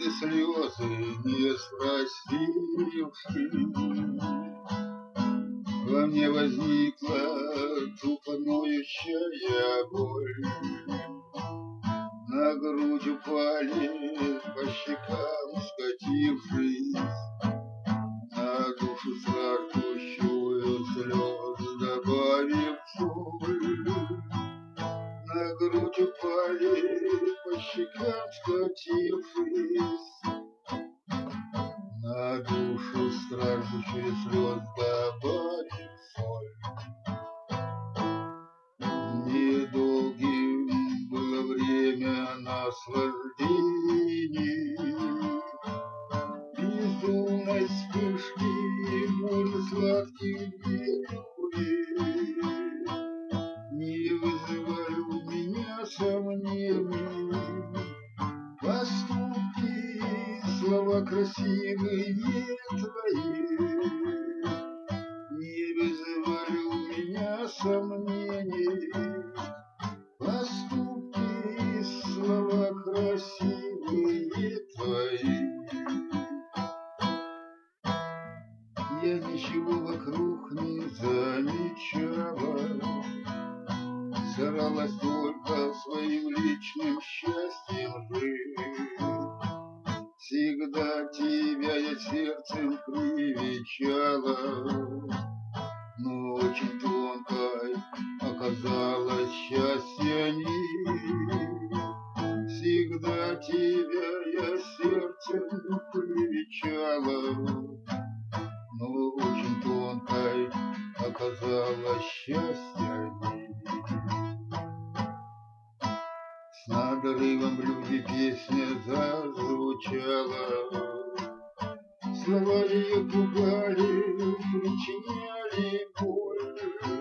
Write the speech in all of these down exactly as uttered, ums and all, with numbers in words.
Слезы, слезы, не спросивши, во мне возникла тупо ноющая боль. На грудь упали, по щекам скатившись, на душу страждущую слез добавив соль. На грудь упали, по щекам скатившись, на душу страждущую слез добавив соль. Недолгим было время наслаждений, безумной вспышки боли сладких белюлей не вызывали у меня сомнений. Поступки, слова красивые твои не вызывали у меня сомнений. Поступки, слова красивые твои. Я ничего вокруг не замечала, старалась только своим личным счастьем жить. Всегда тебя я сердцем привечала, но очень тонкой оказалось счастье нить. Всегда тебя я сердцем привечала, но очень тонкой оказалось счастье нить. С надрывом любви песня зазвучала, слова ее пугали, причиняли боль.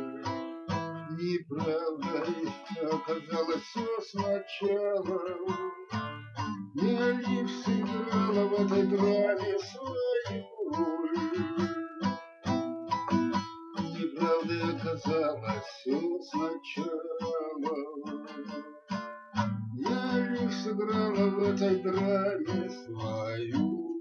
Неправдой оказалось все сначала, я лишь сыграла в этой драме свою роль. Неправдой оказалось все сначала, я лишь сыграла в этой драме свою